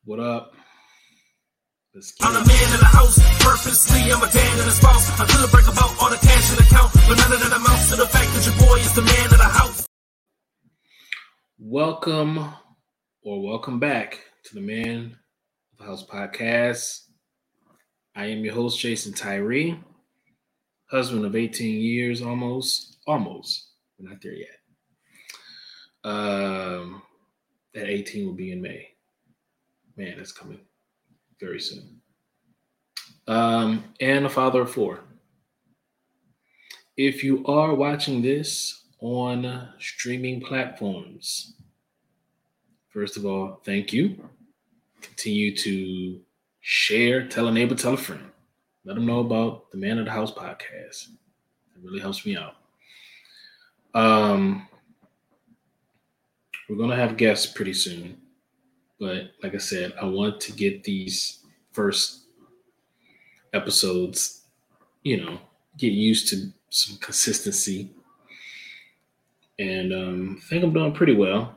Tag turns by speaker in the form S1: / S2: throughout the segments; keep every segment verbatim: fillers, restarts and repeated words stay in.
S1: What up? Let's
S2: I'm the man in the house, purposely I'm a dad and a spouse. I could break about all the cash in the account, but none of that amounts to the fact that your boy is the man of the house.
S1: Welcome or welcome back to the Man of the House podcast. I am your host, Jason Tyree, husband of eighteen years, almost, almost. We're not there yet. Um, that eighteen will be in May. Man, that's coming very soon. Um, and a father of four. If you are watching this on streaming platforms, first of all, thank you. Continue to share, tell a neighbor, tell a friend. Let them know about the Man of the House podcast. It really helps me out. Um, we're going to have guests pretty soon. But like I said, I want to get these first episodes, you know, get used to some consistency. And um, I think I'm doing pretty well.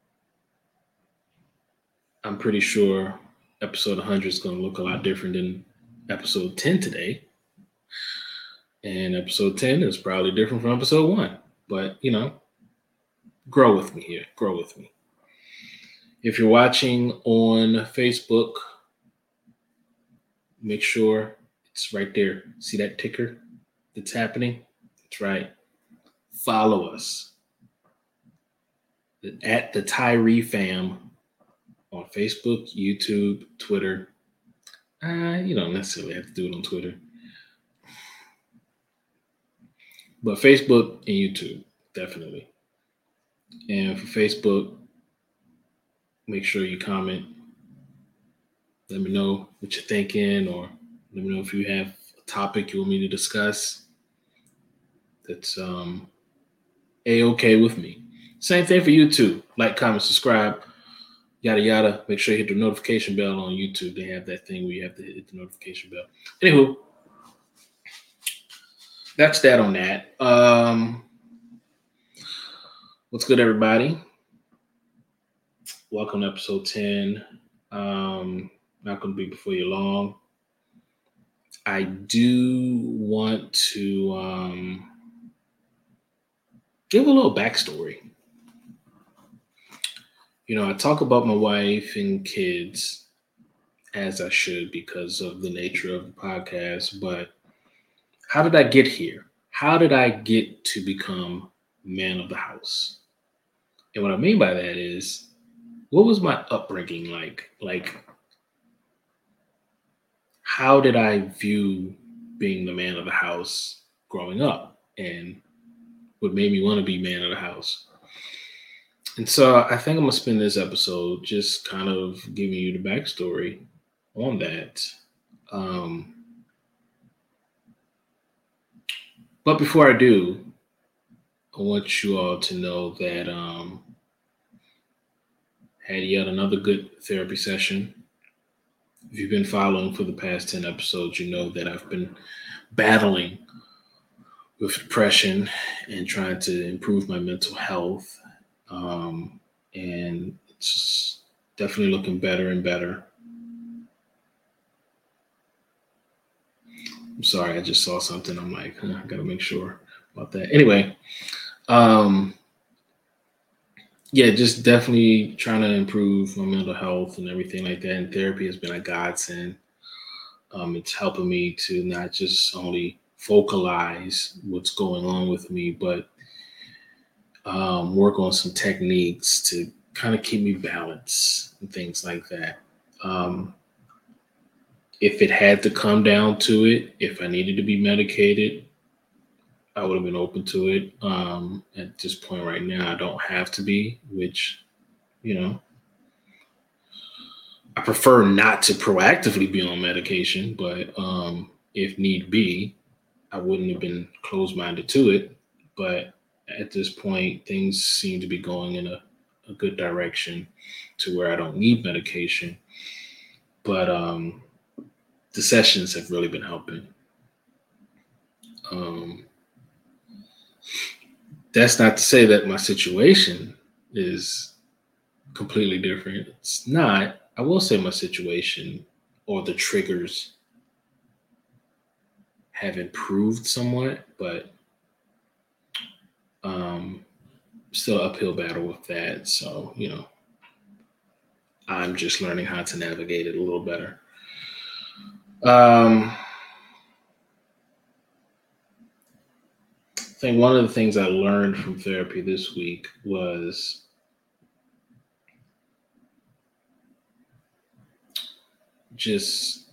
S1: I'm pretty sure episode one hundred is going to look a lot different than episode ten today. And episode ten is probably different from episode one. But, you know, grow with me here. Grow with me. If you're watching on Facebook, make sure it's right there. See that ticker that's happening? That's right. Follow us at the Tyree Fam on Facebook, YouTube, Twitter. Uh, you don't necessarily have to do it on Twitter. But Facebook and YouTube, definitely. And for Facebook, make sure you comment. Let me know what you're thinking, or let me know if you have a topic you want me to discuss that's um, A-okay with me. Same thing for YouTube. Like, comment, subscribe, yada, yada. Make sure you hit the notification bell on YouTube. They have that thing where you have to hit the notification bell. Anywho, that's that on that. Um, what's good, everybody? Welcome to episode ten. Um, not going to be before you long. I do want to um, give a little backstory. You know, I talk about my wife and kids as I should because of the nature of the podcast, but how did I get here? How did I get to become man of the house? And what I mean by that is, what was my upbringing like? Like, how did I view being the man of the house growing up, and what made me want to be man of the house? And so I think I'm going to spend this episode just kind of giving you the backstory on that. Um, but before I do, I want you all to know that um, I had yet another good therapy session. If you've been following for the past ten episodes, you know that I've been battling with depression and trying to improve my mental health. Um, and it's definitely looking better and better. I'm sorry, I just saw something. I'm like, huh, I got to make sure about that. Anyway, um, yeah, just definitely trying to improve my mental health and everything like that. And therapy has been a godsend. Um, it's helping me to not just only vocalize what's going on with me, but um, work on some techniques to kind of keep me balanced and things like that. Um, if it had to come down to it, if I needed to be medicated, I would have been open to it. Um, at this point right now, I don't have to be, which, you know, I prefer not to proactively be on medication, but um, if need be, I wouldn't have been closed-minded to it. But at this point, things seem to be going in a, a good direction to where I don't need medication. But um, the sessions have really been helping. Um, that's not to say that my situation is completely different. It's not. I will say my situation or the triggers have improved somewhat, but um, still uphill battle with that. So, you know, I'm just learning how to navigate it a little better. Um, I think one of the things I learned from therapy this week was just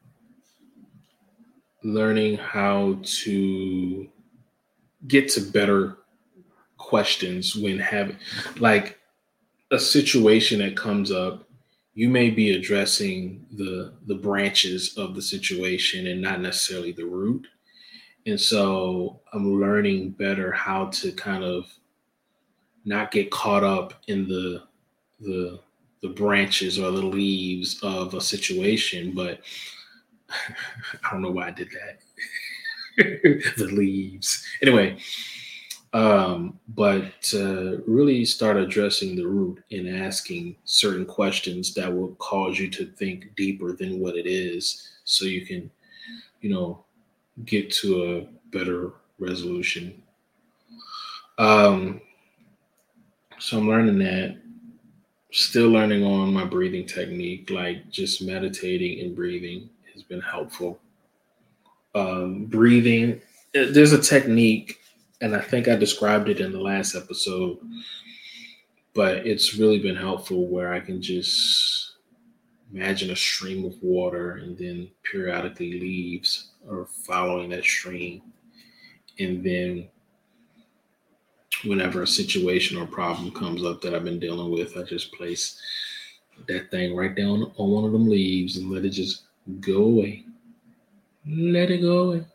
S1: learning how to get to better questions when having like a situation that comes up. You may be addressing the the branches of the situation and not necessarily the root. And so I'm learning better how to kind of not get caught up in the the the branches or the leaves of a situation, but I don't know why I did that. The leaves. Anyway, um, but uh, really start addressing the root and asking certain questions that will cause you to think deeper than what it is, so you can, you know, get to a better resolution. Um, so I'm learning that. Still learning on my breathing technique, like just meditating and breathing has been helpful. Um, breathing, uh, there's a technique, and I think I described it in the last episode, but it's really been helpful where I can just imagine a stream of water and then periodically leaves or following that stream. And then whenever a situation or problem comes up that I've been dealing with, I just place that thing right down on one of them leaves and let it just go away. Let it go away.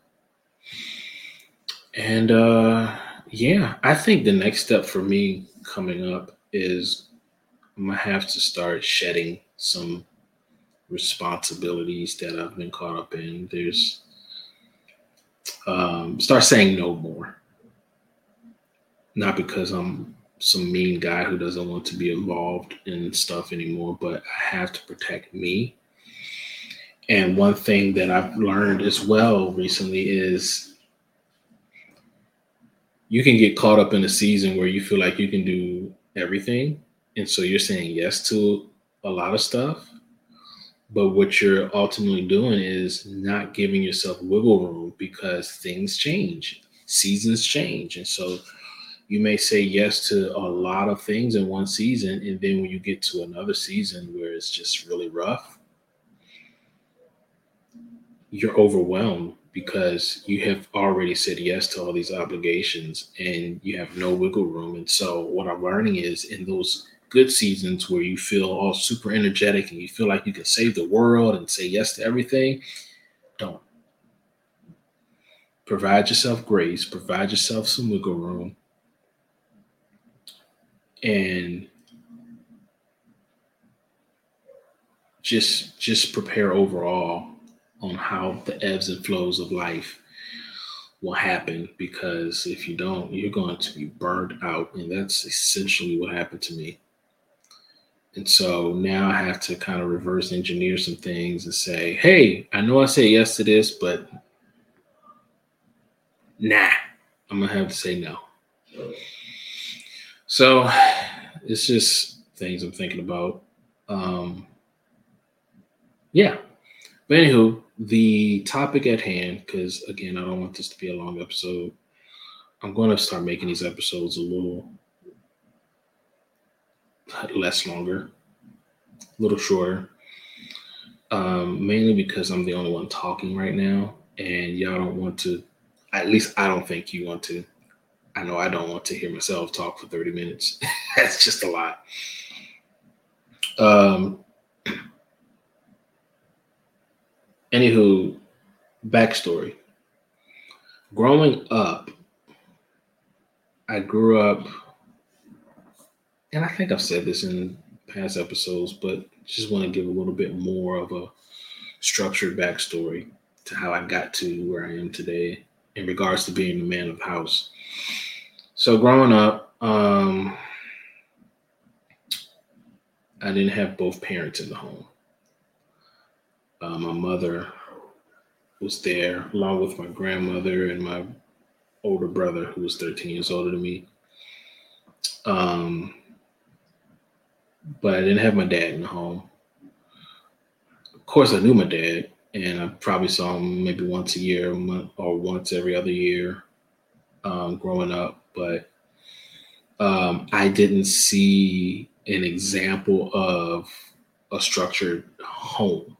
S1: And uh, yeah, I think the next step for me coming up is I'm gonna have to start shedding some responsibilities that I've been caught up in. There's um, start saying no more. Not because I'm some mean guy who doesn't want to be involved in stuff anymore, but I have to protect me. And one thing that I've learned as well recently is you can get caught up in a season where you feel like you can do everything. And so you're saying yes to a lot of stuff. But what you're ultimately doing is not giving yourself wiggle room because things change, seasons change. And so you may say yes to a lot of things in one season. And then when you get to another season where it's just really rough, you're overwhelmed because you have already said yes to all these obligations and you have no wiggle room. And so what I'm learning is in those good seasons where you feel all super energetic and you feel like you can save the world and say yes to everything, don't. Provide yourself grace, provide yourself some wiggle room, and just just prepare overall on how the ebbs and flows of life will happen, because if you don't, you're going to be burned out. And that's essentially what happened to me. And so now I have to kind of reverse engineer some things and say, hey, I know I say yes to this, but nah, I'm going to have to say no. So it's just things I'm thinking about. Um, yeah. But anywho, the topic at hand, because again, I don't want this to be a long episode. I'm going to start making these episodes a little less longer, a little shorter, um, mainly because I'm the only one talking right now, and y'all don't want to, at least I don't think you want to. I know I don't want to hear myself talk for thirty minutes. That's just a lot. Um, anywho, backstory. Growing up, I grew up, and I think I've said this in past episodes, but just want to give a little bit more of a structured backstory to how I got to where I am today in regards to being the man of the house. So growing up, um, I didn't have both parents in the home. Uh, my mother was there along with my grandmother and my older brother, who was thirteen years older than me. Um, but I didn't have my dad in the home. Of course, I knew my dad, and I probably saw him maybe once a year or once every other year um, growing up. But um, I didn't see an example of a structured home.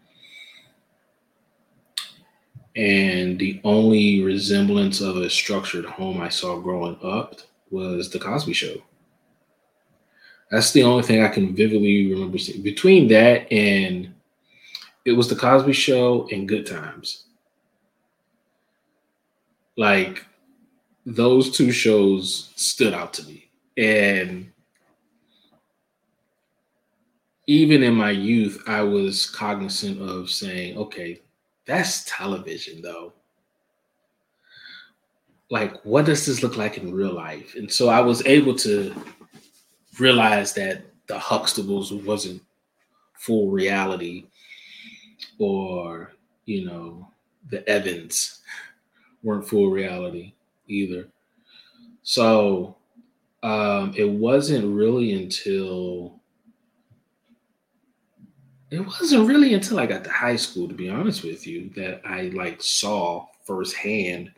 S1: And the only resemblance of a structured home I saw growing up was The Cosby Show. That's the only thing I can vividly remember seeing. Between that and it was The Cosby Show and Good Times. Like, those two shows stood out to me. And even in my youth, I was cognizant of saying, okay, that's television, though. Like, what does this look like in real life? And so I was able to realize that the Huxtables wasn't full reality, or, you know, the Evans weren't full reality either. So um, it wasn't really until it wasn't really until I got to high school, to be honest with you, that I like saw firsthand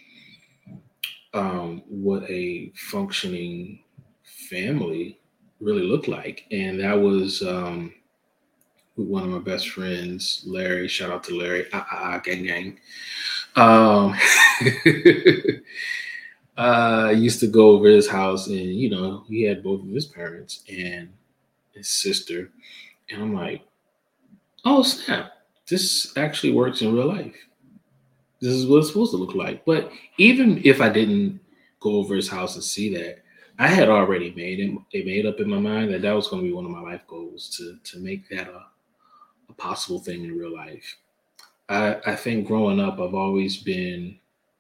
S1: um, what a functioning family really looked like. And that was um, with one of my best friends, Larry. Shout out to Larry. Ah, ah, ah, gang, gang. Um, uh, I used to go over his house, and, you know, he had both of his parents and his sister. And I'm like, oh, snap. This actually works in real life. This is what it's supposed to look like. But even if I didn't go over his house and see that, I had already made it, it made up in my mind that that was going to be one of my life goals, to, to make that a, a possible thing in real life. I, I think growing up, I've always been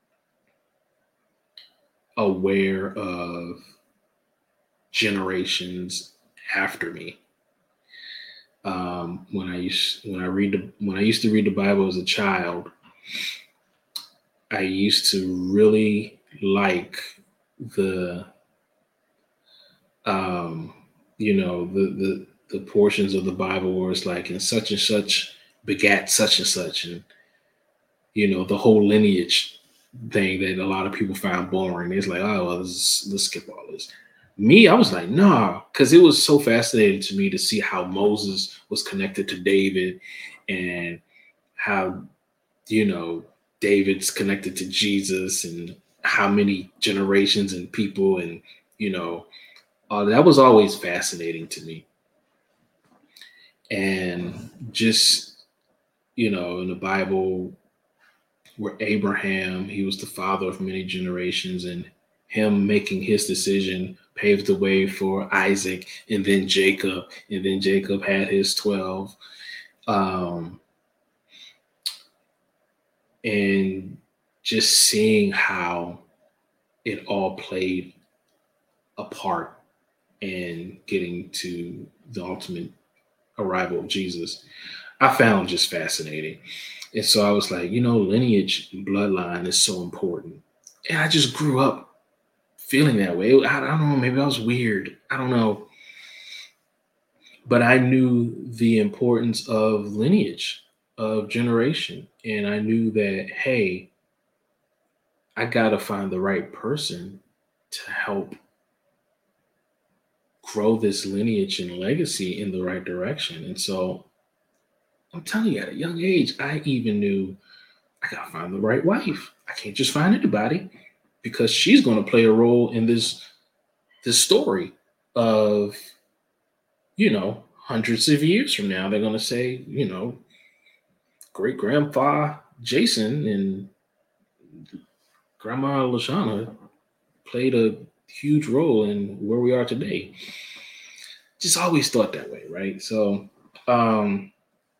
S1: aware of generations after me. Um, when I used when I read the when I used to read the Bible as a child, I used to really like the um, you know the the the portions of the Bible where it's like, and such and such begat such and such, and, you know, the whole lineage thing that a lot of people find boring. It's like, oh, well, let's, let's skip all this. Me, I was like, nah, because it was so fascinating to me to see how Moses was connected to David, and how, you know, David's connected to Jesus, and how many generations and people, and, you know, uh, that was always fascinating to me. And just, you know, in the Bible, where Abraham, he was the father of many generations, and him making his decision paved the way for Isaac, and then Jacob, and then Jacob had his twelve. Um, and just seeing how it all played a part in getting to the ultimate arrival of Jesus, I found just fascinating. And so I was like, you know, lineage and bloodline is so important. And I just grew up feeling that way. I, I don't know, maybe I was weird. I don't know. But I knew the importance of lineage, of generation. And I knew that, hey, I got to find the right person to help grow this lineage and legacy in the right direction. And so I'm telling you, at a young age, I even knew I got to find the right wife. I can't just find anybody, because she's going to play a role in this, this story of, you know, hundreds of years from now. They're going to say, you know, great grandpa Jason and grandma Lashana played a huge role in where we are today. Just always thought that way, right? So, um,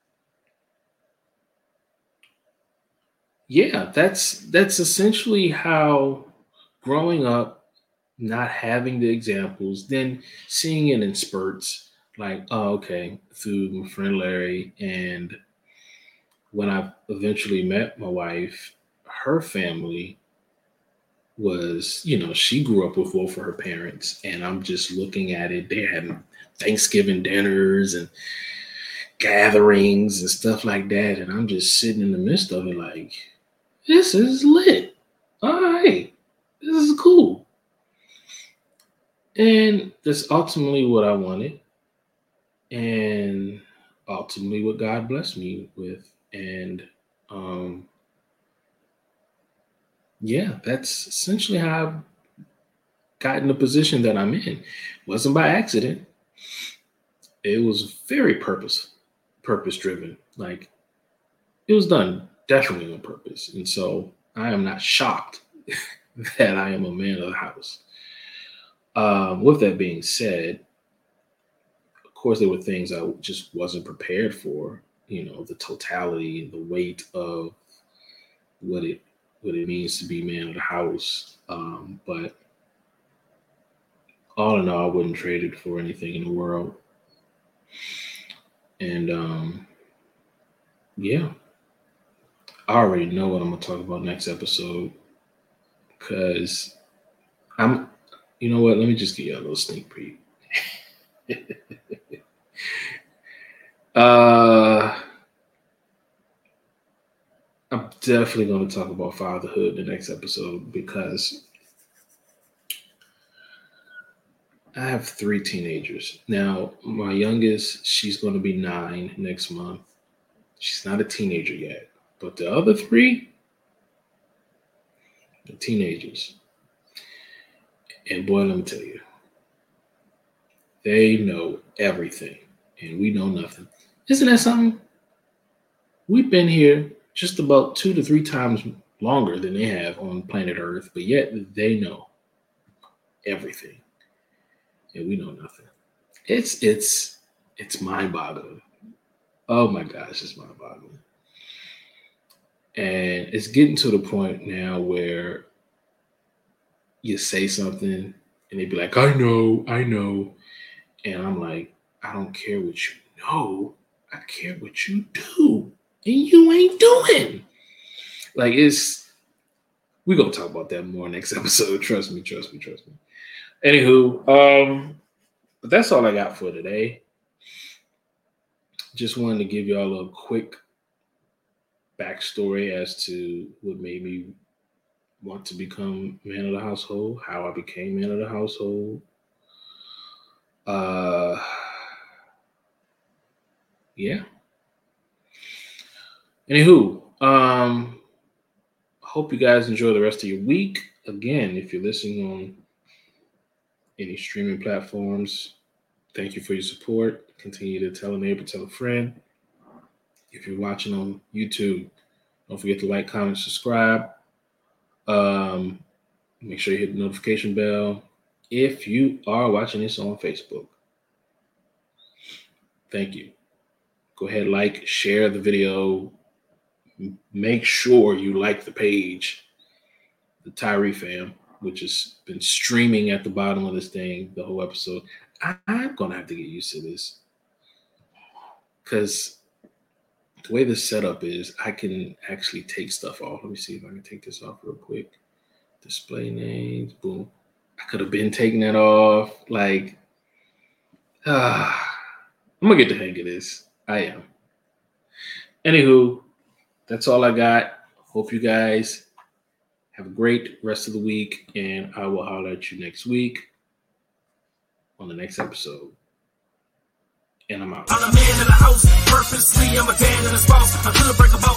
S1: yeah, that's that's essentially how growing up, not having the examples, then seeing it in spurts. like, oh, okay, through my friend Larry. And when I eventually met my wife, her family was, you know, she grew up with both of her parents. And I'm just looking at it. They're having Thanksgiving dinners and gatherings and stuff like that. And I'm just sitting in the midst of it like, this is lit. All right. This is cool. And that's ultimately what I wanted. And ultimately what God blessed me with. And um, yeah, that's essentially how I've gotten the position that I'm in. It wasn't by accident. It was very purpose, purpose driven. Like it was done definitely on purpose. And so I am not shocked that I am a man of the house. Um, with that being said, of course, there were things I just wasn't prepared for. You know, the totality, the weight of what it what it means to be man of the house. Um, but all in all, I wouldn't trade it for anything in the world. And um, yeah, I already know what I'm gonna talk about next episode because I'm. You know what? Let me just give you a little sneak peek. uh, I'm definitely going to talk about fatherhood in the next episode because I have three teenagers. Now, my youngest, she's going to be nine next month. She's not a teenager yet. But the other three, the teenagers. And boy, let me tell you, they know everything and we know nothing. Isn't that something? We've been here just about two to three times longer than they have on planet Earth, but yet they know everything and we know nothing. It's it's it's mind-boggling. Oh my gosh, it's mind-boggling. And it's getting to the point now where you say something and they'd be like, I know, I know. And I'm like, I don't care what you know. I care what you do. And you ain't doing. Like it's, we're going to talk about that more next episode. Trust me, trust me, trust me. Anywho, um, but that's all I got for today. Just wanted to give y'all a quick backstory as to what made me want to become man of the household, how I became man of the household. Uh, yeah. Anywho, um, hope you guys enjoy the rest of your week. Again, if you're listening on any streaming platforms, thank you for your support. Continue to tell a neighbor, tell a friend. If you're watching on YouTube, don't forget to like, comment, subscribe. Um, make sure you hit the notification bell. If you are watching this on Facebook, thank you. Go ahead, like, share the video. Make sure you like the page, the Tyree Fam, which has been streaming at the bottom of this thing, the whole episode. I, I'm going to have to get used to this because the way this setup is, I can actually take stuff off. Let me see if I can take this off real quick. Display names, boom. I could have been taking that off. Like, ah, I'm going to get the hang of this. I am. Anywho, that's all I got. Hope you guys have a great rest of the week, and I will holler at you next week on the next episode. And I'm out.
S2: I'm a man in the house, purposely, I'm a dad and a spouse. I could break a